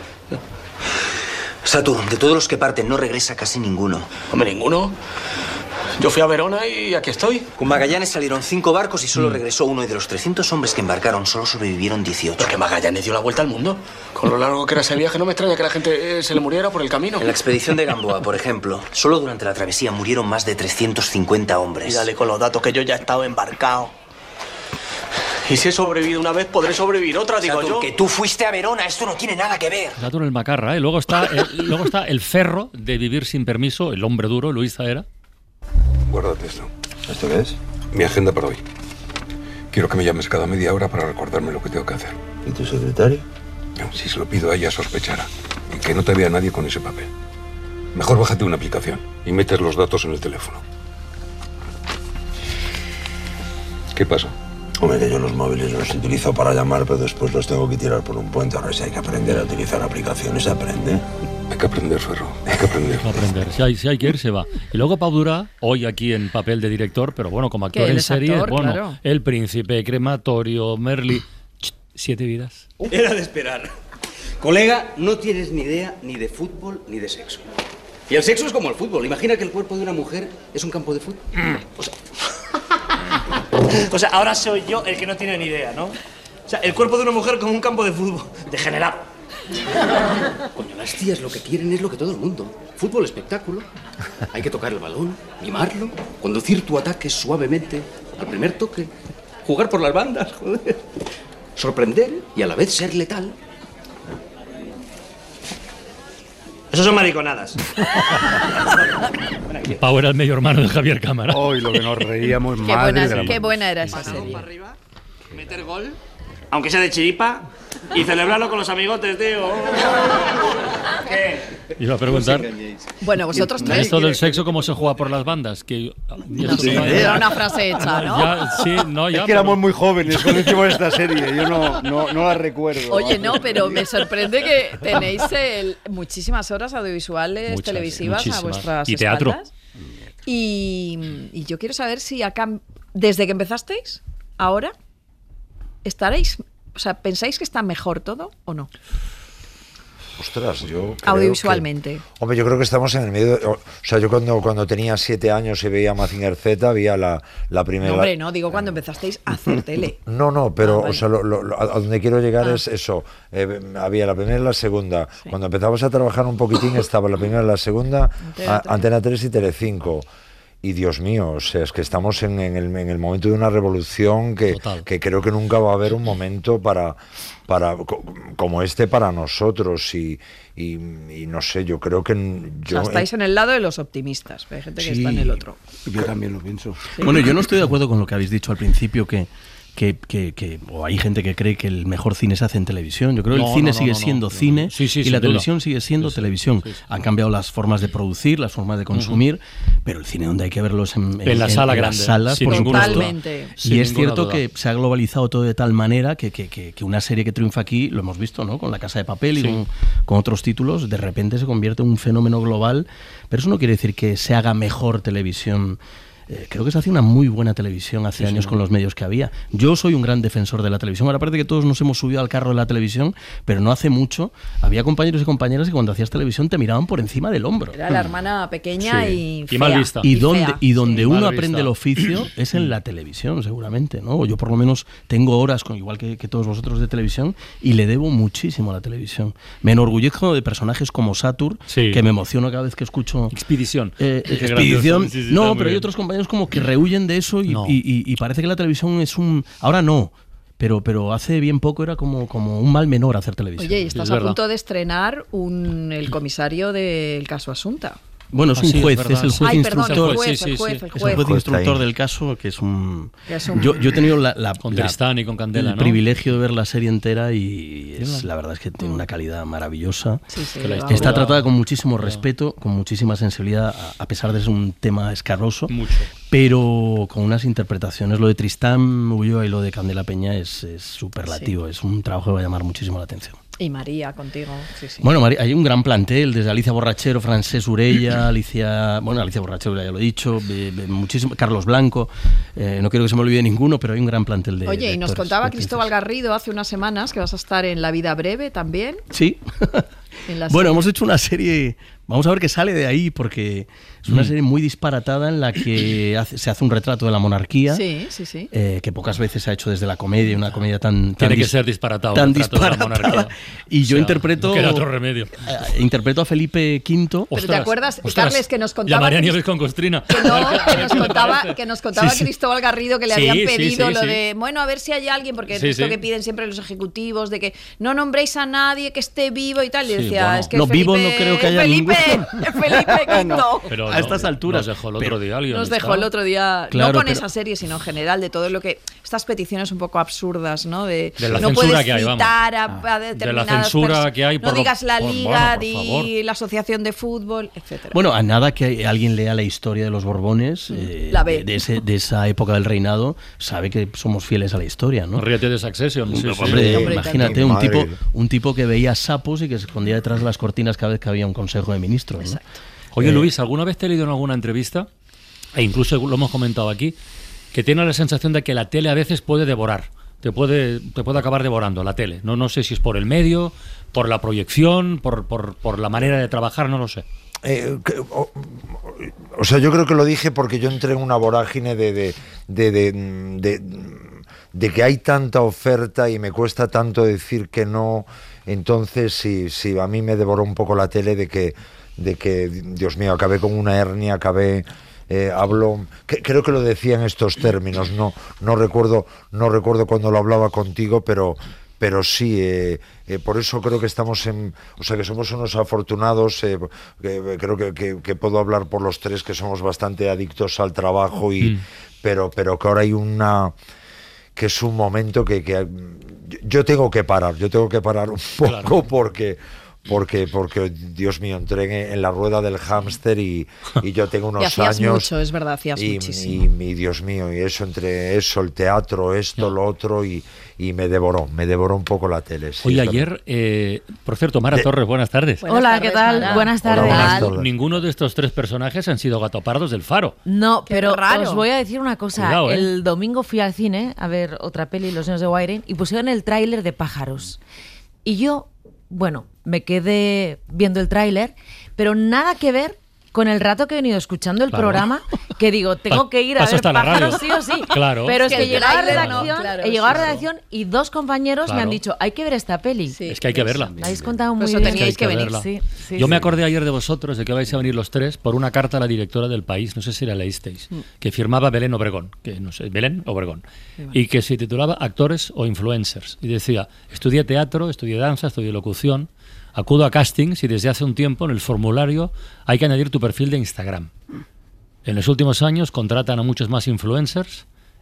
Satur, de todos los que parten no regresa casi ninguno. Hombre, ninguno. Yo fui a Verona y aquí estoy. Con Magallanes salieron cinco barcos y solo regresó uno. Y de los trescientos hombres que embarcaron, solo sobrevivieron dieciocho. Porque Magallanes dio la vuelta al mundo. Con lo largo que era ese viaje, no me extraña que la gente eh, se le muriera por el camino. En la expedición de Gamboa, por ejemplo, solo durante la travesía murieron más de trescientos cincuenta hombres. Y dale con los datos que yo ya he estado embarcado. Y si he sobrevivido una vez, podré sobrevivir otra, digo Satur, yo. que tú fuiste a Verona, esto no tiene nada que ver. Saturno el Macarra, ¿eh? Luego está, el, luego está el ferro de vivir sin permiso, el hombre duro, Luis Zaera. Guárdate esto. ¿Esto qué es? Mi agenda para hoy. Quiero que me llames cada media hora para recordarme lo que tengo que hacer. ¿Y tu secretario? No, si se lo pido a ella, sospechará. Y que no te vea nadie con ese papel. Mejor bájate una aplicación y metes los datos en el teléfono. ¿Qué pasa? Hombre, que yo los móviles los utilizo para llamar, pero después los tengo que tirar por un puente. Ahora si hay que aprender a utilizar aplicaciones, se aprende. Hay que aprender, Ferro. Hay que aprender. Hay que aprender. Si hay, si hay que ir, se va. Y luego Pau Durá, hoy aquí en papel de director, pero bueno, como actor Que él en es serie, actor, bueno, claro. El Príncipe, Crematorio, Merli, Siete Vidas. Era de esperar. Colega, no tienes ni idea ni de fútbol ni de sexo. Y el sexo es como el fútbol. Imagina que el cuerpo de una mujer es un campo de fútbol. O sea, O sea, ahora soy yo el que no tiene ni idea, ¿no? O sea, el cuerpo de una mujer como un campo de fútbol. Degenerado. coño, las tías lo que quieren es lo que todo el mundo. Fútbol, espectáculo. Hay que tocar el balón, mimarlo, conducir tu ataque suavemente al primer toque, jugar por las bandas, joder. Sorprender y a la vez ser letal. Eso son mariconadas. Pau era el medio hermano de Javier Cámara. Hoy lo que nos reíamos, Qué madre buena, de la qué madre. buena era esa serie. Meter gol, aunque sea de chiripa, y celebrarlo con los amigotes, tío. ¿Qué? Iba a preguntar. Bueno, vosotros tres. Esto del sexo, ¿cómo se juega por las bandas? Que, No sé, era una frase hecha, ¿no? Ya, sí, no, ya, es que éramos muy jóvenes cuando hicimos esta serie. Yo no, no, no la recuerdo. Oye, no, pero me sorprende que tenéis el- muchísimas horas audiovisuales, Muchas, televisivas muchísimas. a vuestras Y teatro. espaldas. Y, y yo quiero saber si acá, desde que empezasteis, ahora, estaréis, o sea, ¿pensáis que está mejor todo o no? Ostras, yo creo Audiovisualmente. que- hombre, yo creo que estamos en el medio. O sea, yo cuando, cuando tenía siete años y veía Mazinger Z, había la, la primera. No, hombre, no, digo cuando empezasteis a hacer tele. No, no, pero Ah, vale. o sea, lo- lo- lo- a donde quiero llegar Ah. es eso. Eh, había la primera y la segunda. Cuando empezamos a trabajar un poquitín estaba la primera y la segunda, Antena a- tres. Antena tres y Telecinco. Y Dios mío, o sea, es que estamos en, en el, en el momento de una revolución que, que creo que nunca va a haber un momento para, para co- como este para nosotros. Y, y, y no sé, yo creo que n- O yo sea, estáis en el lado de los optimistas, pero hay gente que está en el otro. Yo también lo pienso. Bueno, yo no estoy de acuerdo con lo que habéis dicho al principio, que que, que, que o hay gente que cree que el mejor cine se hace en televisión. Yo creo que No, el cine no, no, sigue no, no, siendo no, cine no. Sí, sí, y sin la duda. televisión sigue siendo Sí, sí, televisión. sí, sí. Han cambiado las formas de producir, las formas de consumir, pero el cine donde hay que verlos en, En la sala grande, las salas, sin por ninguna supuesto. Totalmente. Sin Y es ninguna cierto duda. que se ha globalizado todo de tal manera que, que, que, que una serie que triunfa aquí, lo hemos visto, ¿no? Con La Casa de Papel y Sí. con, con otros títulos, de repente se convierte en un fenómeno global, pero eso no quiere decir que se haga mejor televisión. Eh, creo que se hace una muy buena televisión hace Sí, años sí. con los medios que había. Yo soy un gran defensor de la televisión. Ahora parece que todos nos hemos subido al carro de la televisión, pero no hace mucho había compañeros y compañeras que cuando hacías televisión te miraban por encima del hombro. Era la hermana pequeña Sí. y Y fea. mal vista. Y fea. donde, y donde Sí. uno Mal aprende vista. el oficio es en la televisión, seguramente, ¿no? Yo por lo menos tengo horas, con, igual que, que todos vosotros, de televisión, y le debo muchísimo a la televisión. Me enorgullezco de personajes como Satur, Sí. que me emociono cada vez que escucho... Expedición. Eh, Qué expedición. gracioso. Sí, sí, está No, muy pero hay bien. otros compañeros como que rehuyen de eso y, No. y- y- y parece que la televisión es un... Ahora no, pero, pero hace bien poco era como, como un mal menor hacer televisión. Oye, y estás Es a verdad. punto de estrenar un, el comisario del caso Asunta. Bueno, es Ah, un sí, es juez, verdad, es el sí. juez Ay, perdón, instructor. el juez, Sí, sí, el juez, sí. el Es el juez. juez Juez instructor ahí. del caso, que es un... Que es un- Yo, yo he tenido la, la- Con la- Tristán y con Candela, el ¿no? privilegio de ver la serie entera y es, Sí, la verdad es que tiene una calidad maravillosa. Sí, sí, Que la va. historia- Está tratada con muchísimo Claro. respeto, con muchísima sensibilidad, a, a pesar de ser un tema escabroso, Mucho. pero con unas interpretaciones. Lo de Tristán Ulloa y lo de Candela Peña es, es superlativo, es un trabajo que va a llamar muchísimo la atención. Y María contigo. Sí, sí. Bueno, Mari- hay un gran plantel, desde Alicia Borrachero, Francés Urella, Alicia, bueno, Alicia Borrachero ya lo he dicho, be- be- muchísimo, Carlos Blanco, eh, no quiero que se me olvide ninguno, pero hay un gran plantel de Oye, de y nos actores, contaba de actrices. Cristóbal Garrido hace unas semanas que vas a estar en La Vida Breve también. Sí. En la Bueno, serie. hemos hecho una serie, vamos a ver qué sale de ahí, porque es una serie muy disparatada en la que hace- se hace un retrato de la monarquía, Sí, sí, sí. eh, que pocas veces se ha hecho desde la comedia, una comedia tan... tan Tiene que dis- ser disparatado. Tan el retrato de la disparatada. monarquía. Y yo O sea, interpreto... No queda otro remedio. eh, interpreto a Felipe quinto. Pero Ostras, ¿te acuerdas, ostras, Carles, que nos contaba Llamaría a Cris- Nieves con Costrina. Que no, A ver qué- a que ver nos qué le contaba, parece. que nos contaba Sí, sí. Cristóbal Garrido que le Sí, habían sí, pedido sí, lo sí. de, bueno, a ver si hay alguien, porque Sí, esto sí. que piden siempre los ejecutivos, de que no nombréis a nadie que esté vivo y tal. Y Sí, decía, bueno. es que No, Felipe, vivo no creo que haya Felipe, ninguno. Felipe Quinto. Pero A no, estas alturas. Nos dejó el Pero otro día alguien. Nos ¿está? dejó el otro día, Claro, no con pero- esa serie, sino en general, de todo lo que. Estas peticiones un poco absurdas, ¿no? De, De la no censura puedes que hay, vamos. citar a, a De la determinadas censura pers- que hay No por- digas la por- liga, bueno, por favor. di la asociación de fútbol, etcétera. Bueno, a nada que alguien lea la historia de los Borbones, eh, La ve. de, de ese- de esa época del reinado, sabe que somos fieles a la historia, ¿no? Ríete de Succession. Sí, sí. Hombre, Hombre, imagínate, tanto. un tipo, Madre. un tipo que veía sapos y que se escondía detrás de las cortinas cada vez que había un consejo de ministros, ¿no? Oye, Eh, Luis, ¿alguna vez te he leído en alguna entrevista, e incluso lo hemos comentado aquí, que tiene la sensación de que la tele a veces puede devorar? Te puede, te puede acabar devorando la tele. No, no sé si es por el medio, por la proyección, por, por, por la manera de trabajar, no lo sé. Eh, que- o, o sea, yo creo que lo dije porque yo entré en una vorágine de, de, de, de, de- de que hay tanta oferta y me cuesta tanto decir que no. Entonces, sí, sí, a mí me devoró un poco la tele de que, de que Dios mío, acabé con una hernia, acabé... Eh, hablo, que, creo que lo decía en estos términos, no, no recuerdo, no recuerdo cuando lo hablaba contigo, pero, pero sí, eh, eh, por eso creo que estamos en, o sea, que somos unos afortunados, eh, que, creo que, que, que puedo hablar por los tres que somos bastante adictos al trabajo y, Mm. pero, pero que ahora hay una, que es un momento que, que yo tengo que parar, yo tengo que parar un poco Claro. porque Porque, porque, Dios mío, entré en, en la rueda del hámster y, y yo tengo unos Y hacías años... mucho, es verdad, hacías y, muchísimo. Y, y, Dios mío, y eso, entre eso, el teatro, esto, lo otro, y, y me devoró, me devoró un poco la tele. Sí, Oye, es ayer, eh, por cierto, Mara De- Torres, buenas tardes. Buenas Hola, tardes, ¿qué tal? Mara. Buenas tardes. Hola, buenas Ninguno- tardes. Ninguno de estos tres personajes han sido gatopardos del Faro. No, Qué pero raro. os voy a decir una cosa. Cuidado, ¿eh? El domingo fui al cine a ver otra peli, Los niños de Wayne, y pusieron el tráiler de Pájaros. Y yo, bueno, me quedé viendo el tráiler, pero nada que ver con el rato que he venido escuchando el Claro. programa, que digo, tengo Pa- que ir a pasa ver hasta la Pájaros radio. sí o sí. Claro. Pero es Es que, que he el llegado a tráiler, redacción, no, claro, he llegado a sí, sí. redacción y dos compañeros me Claro. han dicho, hay que ver esta peli. Sí, Es que hay que verla. Me habéis contado muy Por eso bien. teníais Es que hay que que venir. verla. Sí, sí, Yo me sí. acordé ayer de vosotros, de que vais a venir los tres, por una carta a la directora del País, no sé si la leísteis, que firmaba Belén Obregón, que no sé, Belén Obregón, y que se titulaba Actores o Influencers. Y decía, estudié teatro, estudié danza, estudié locución, acudo a castings y desde hace un tiempo en el formulario hay que añadir tu perfil de Instagram. En los últimos años contratan a muchos más influencers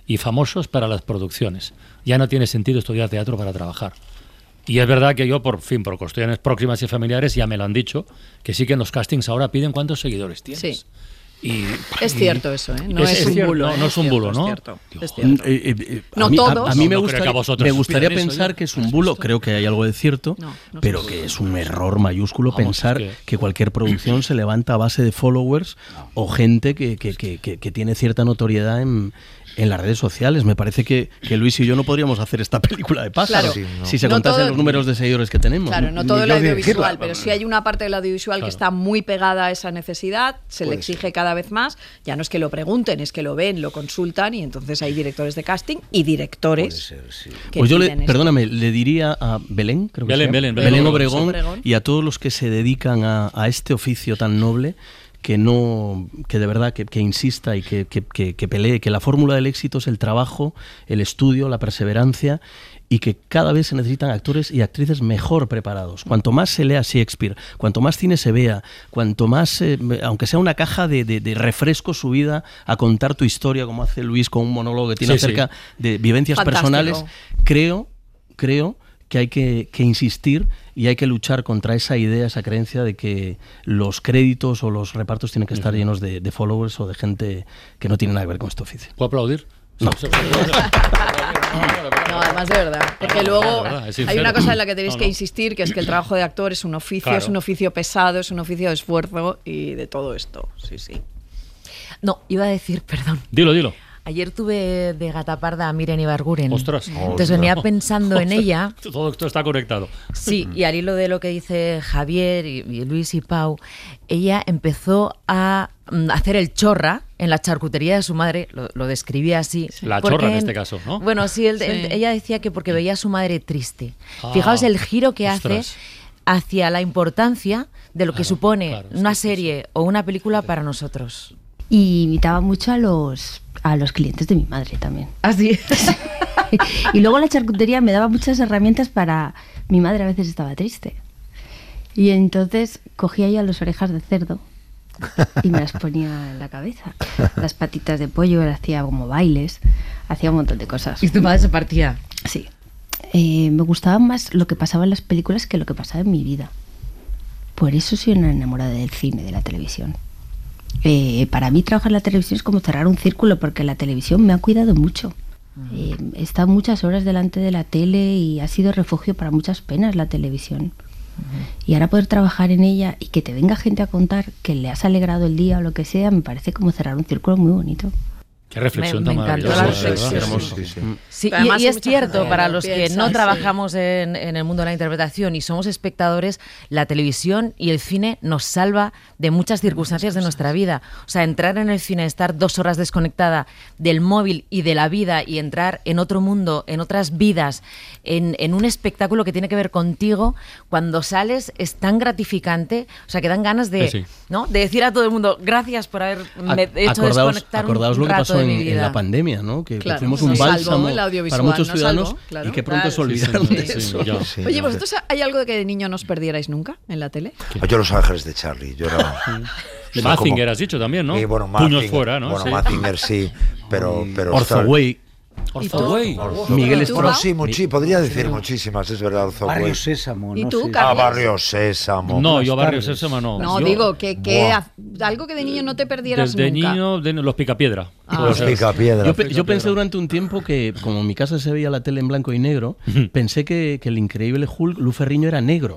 y famosos para las producciones. Ya no tiene sentido estudiar teatro para trabajar. Y es verdad que yo, por fin, por cuestiones próximas y familiares, ya me lo han dicho, que sí que en los castings ahora piden cuántos seguidores tienes. Sí. Y, es y cierto eso, ¿eh? No es, es un cierto, bulo. No, no es un bulo, ¿no? Es cierto, es cierto. Eh, eh, eh, No a mí, todos. A, a mí me No, no gustaría, creo que me gustaría pidan eso pensar ya. que es un bulo, creo que hay algo de cierto, No, no pero sé. que es un error mayúsculo Vamos, pensar es que- que... cualquier producción se levanta a base de followers o gente que, que, que, que, que tiene cierta notoriedad en, en las redes sociales. Me parece que, que Luis y yo no podríamos hacer esta película de pájaros Claro. Sí, no. si se No contasen todo- los números de seguidores que tenemos. Claro, no Ni todo yo el de audiovisual, decirla. pero si hay una parte del audiovisual Claro. que está muy pegada a esa necesidad, se le Puede exige cada vez más. Ya no es que lo pregunten, es que lo ven, lo consultan y entonces hay directores de casting y directores que Pues yo, le, piden esto. perdóname, le diría a Belén, creo que Belén, se llama, Belén, Belén Obregón, Obregón. y a todos los que se dedican a, a este oficio tan noble, que no, que de verdad que, que insista y que, que, que, que pelee, que la fórmula del éxito es el trabajo, el estudio, la perseverancia, y que cada vez se necesitan actores y actrices mejor preparados. Cuanto más se lea Shakespeare, cuanto más cine se vea, cuanto más, eh, aunque sea una caja de, de, de refrescos subida a contar tu historia, como hace Luis con un monólogo que tiene Sí, acerca sí. de vivencias Fantástico. personales, creo, creo que hay que, que insistir y hay que luchar contra esa idea, esa creencia de que los créditos o los repartos tienen que estar llenos de, de followers o de gente que no tiene nada que ver con este oficio. ¿Puedo aplaudir? No. No, además de verdad. Porque luego de verdad, es hay sincero. una cosa en la que tenéis No, que no. insistir, que es que el trabajo de actor es un oficio, Claro. es un oficio pesado, es un oficio de esfuerzo y de todo esto. Sí, sí. No, iba a decir, perdón. Dilo, dilo. Ayer tuve de gataparda a Miren Ibarguren. Ostras. Entonces venía pensando en ella. Todo esto está conectado. Sí, y al hilo de lo que dice Javier y, y Luis y Pau, ella empezó a mm, hacer el chorra en la charcutería de su madre, lo, lo describía así. La porque chorra en este caso, ¿no? Bueno, sí, él- Sí. él- ella decía que porque veía a su madre triste. Ah, Fijaos el giro que ostras. hace hacia la importancia de lo que supone claro, es una que es serie o una película para nosotros. Y invitaba mucho a los, a los clientes de mi madre también. ¿Ah, sí? Y luego la charcutería me daba muchas herramientas para... Mi madre a veces estaba triste. Y entonces cogía yo las orejas de cerdo y me las ponía en la cabeza. Las patitas de pollo, le hacía como bailes, hacía un montón de cosas. Y tu madre se partía. Sí. Eh, me gustaba más lo que pasaba en las películas que lo que pasaba en mi vida. Por eso soy una enamorada del cine, de la televisión. Eh, para mí trabajar en la televisión es como cerrar un círculo, porque la televisión me ha cuidado mucho. Eh, he estado muchas horas delante de la tele y ha sido refugio para muchas penas la televisión. Y ahora poder trabajar en ella y que te venga gente a contar que le has alegrado el día o lo que sea, me parece como cerrar un círculo muy bonito. Qué reflexión Me- tan me encantó maravillosa. la ¿verdad? reflexión. Hermoso. Sí, sí. Sí, Pero y, además y hay es mucha cierto, gente para que los que piensa, no sí. trabajamos en, en el mundo de la interpretación y somos espectadores, la televisión y el cine nos salva de muchas circunstancias de nuestra vida. O sea, entrar en el cine, estar dos horas desconectada del móvil y de la vida y entrar en otro mundo, en otras vidas, en, en un espectáculo que tiene que ver contigo, cuando sales es tan gratificante, o sea, que dan ganas de, Sí, sí. ¿no? de decir a todo el mundo, gracias por haberme hecho acordaos, desconectar acordaos un lo que rato pasó de en, mi en vida. la pandemia, ¿no? Que, que Claro, fuimos nos un salvó bálsamo el para audiovisual, muchos nos ciudadanos salvó, claro. y que pronto Claro. se olvidaron Sí, de sí, eso. ya. Sí, Oye, no. ¿vosotros hay algo de que de niño no os perdierais nunca en la tele? Yo Los Ángeles de Charlie, yo era... De soy Mazinger como- has dicho también, ¿no? Sí, bueno, Puños Mazinger, fuera, ¿no? Bueno, Sí. Mazinger sí, pero... pero Orzo Way. Orzoway. Miguel ¿Y tú, Bueno, Pau? sí, muchi, podría decir muchísimas, es verdad, Orzo Barrio Way. Sésamo, ¿Y no tú, sé. Carlos? Ah, Barrio Sésamo. No, yo Buenas Barrio tardes. Sésamo no. No, Yo- digo, que, que Buah. haz- algo que de niño no te perdieras Desde nunca. niño, de los Picapiedra. Ah. Puede Los ser. Picapiedra. Yo, pe- yo pensé durante un tiempo que, como en mi casa se veía la tele en blanco y negro, pensé que, que el increíble Hulk, Lu Ferriño, era negro.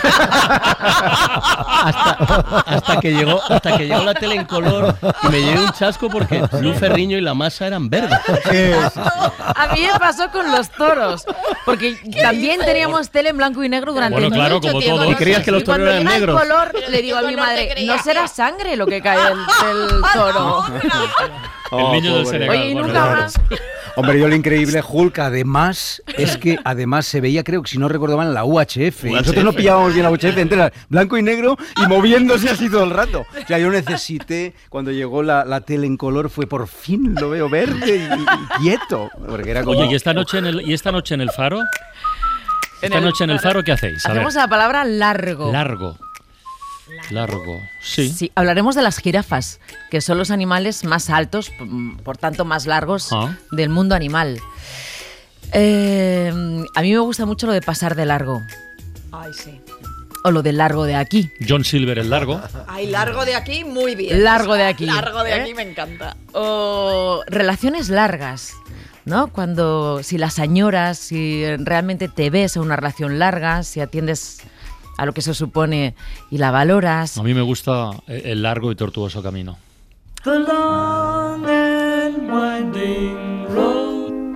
hasta, hasta que llegó, hasta que llegó la tele en color y me llevé un chasco porque Lu Ferriño y la masa eran verdes. A mí me pasó con los toros, porque también teníamos tele en blanco y negro durante Bueno, claro, mucho como tiempo. todos. ¿Y creías que los toros Cuando eran llega el negros? color, le digo a mi madre, no será sangre lo que cae del, del toro. El niño del pobre. Senegal. Oye, y bueno, nunca claro. más. Hombre, yo el increíble Hulk, además, es que además se veía, creo que si no recuerdo mal, en la U H F. Y nosotros no pillábamos bien la U H F entera, blanco y negro y moviéndose así todo el rato. O sea, yo necesité, cuando llegó la, la tele en color, fue por fin lo veo verde y, y quieto. Porque era como... Oye, ¿y esta noche en el, ¿y esta noche en el Faro? En ¿Esta el noche en el Faro. Faro qué hacéis? A ver. Hacemos la palabra largo. Largo. Largo, sí. Sí, hablaremos de las jirafas, que son los animales más altos, por tanto más largos Ah. del mundo animal. Eh, a mí me gusta mucho lo de pasar de largo, Ay, sí. o lo de largo de aquí. John Silver, el largo. Ay, largo de aquí, muy bien. Largo de aquí. Largo de ¿eh? aquí me encanta. O relaciones largas, ¿no? Cuando, si las añoras, si realmente te ves en una relación larga, si atiendes a lo que se supone y la valoras. A mí me gusta el largo y tortuoso camino. The long and winding road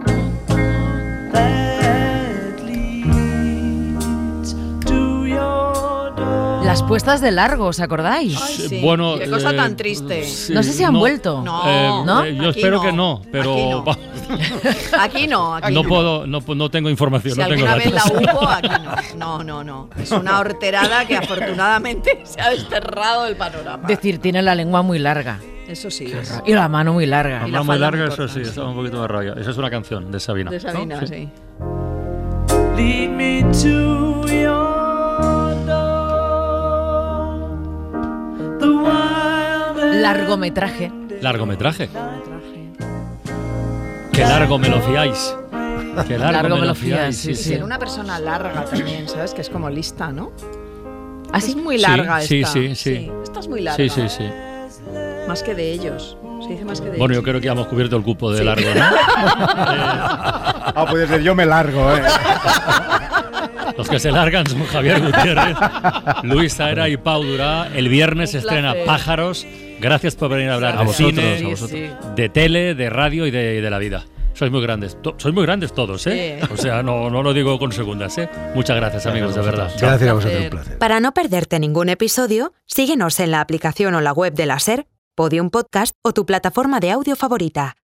that leads to your door. Las puestas de largo, ¿os acordáis? Ay, sí. Bueno, Qué cosa eh, tan triste. sí, No sé si han no, vuelto. No, Eh, ¿no? eh, yo Aquí espero no. que no, pero Aquí no. va- Aquí no, aquí no no. puedo, no, no tengo información, Si no tengo alguna vez la datos. hubo, aquí no. No, no, no. Es una horterada que afortunadamente se ha desterrado del panorama. Decir, tiene la lengua muy larga. Eso sí es. Y la mano muy larga. La Y la mano muy falda larga, muy eso corta, sí, sí. estaba un poquito de rabia. Esa es una canción de Sabina. De Sabina, ¿no? sí. Lead me to your door. The wild and Largometraje. Largometraje. Qué largo me lo fiáis. Qué largo, Largo me lo fiáis. sí, Y sí. ser una persona larga también, ¿sabes? Que es como lista, ¿no? ¿Ah, sí? Es muy larga Sí, esta. sí, sí, sí. Esta es muy larga. Sí, sí, sí. Más que de ellos. Se dice más que de Bueno, yo ellos. creo que ya hemos cubierto el cupo de Sí. largo, ¿no? Ah, puede ser, yo me largo, ¿eh? Los que se largan son Javier Gutiérrez, Luis Saera y Pau Durá. El viernes se Un estrena placer. Pájaros. Gracias por venir a hablar A de vosotros, cine, a vosotros. de tele, de radio y de, y de la vida. Sois muy grandes. To- sois muy grandes todos, ¿eh? Sí. O sea, no, no lo digo con segundas, ¿eh? Muchas gracias, amigos, de verdad. Chao. Gracias a vosotros, un placer. Para no perderte ningún episodio, síguenos en la aplicación o la web de la SER, Podium Podcast o tu plataforma de audio favorita.